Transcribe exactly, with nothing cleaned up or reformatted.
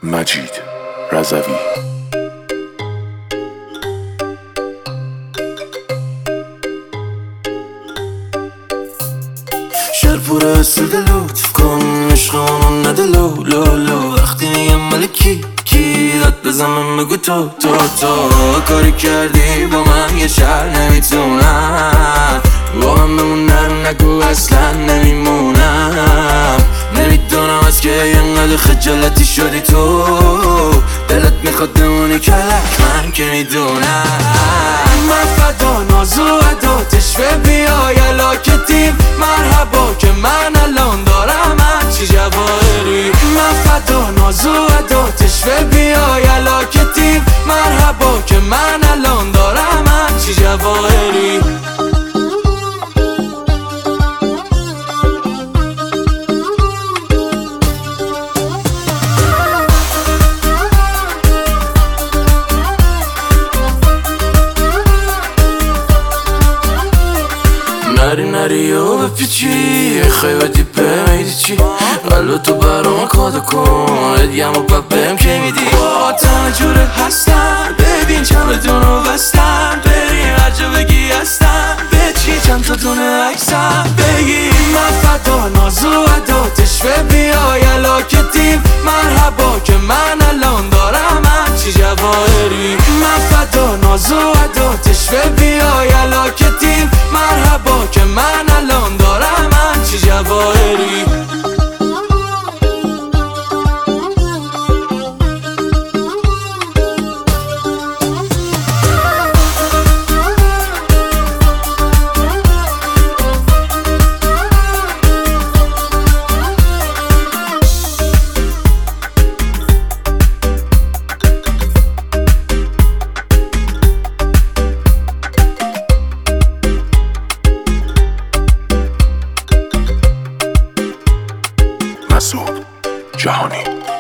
مجید رضوی. شهر پر اسود لطف کن عشقانو نده لو لو لو. وقتی میگم مال کی کی داد بزنم بگو تو تو تو. کاری کردی با من یه شهر نمیتونم با من بمونم، نگو اصلا نمیمونم. نمیدونم از که اینقدر خجالتی شدی تو، دلت میخواد بمونی کلک، من که میدونم. من فدا ناز و عداتش و بیای علاکتیم مرحبا که من الان دارم هرچی جواهری. من فدا ناز و عداتش و بیای علاکتیم مرحبا که من الان دارم هرچی جواهری. نری نری و بپیچی خیلی دیپه میدی چی قلب تو برام کادو کن ادیم و ببم که میدی. با تنه جوره هستم ببین چند بدونو بستم، بریم هر جا بگی هستم بچی چند تا دونه عکسم بگی. من فدا ناز و عداتش و بیای علاکتیم مرحبا که من الان دارم هرچی جواهری. من فدا ناز و عداتش و بیای علاکتیم مرحبا که من الان دارم هرچی جواهری. مسعود جهانی.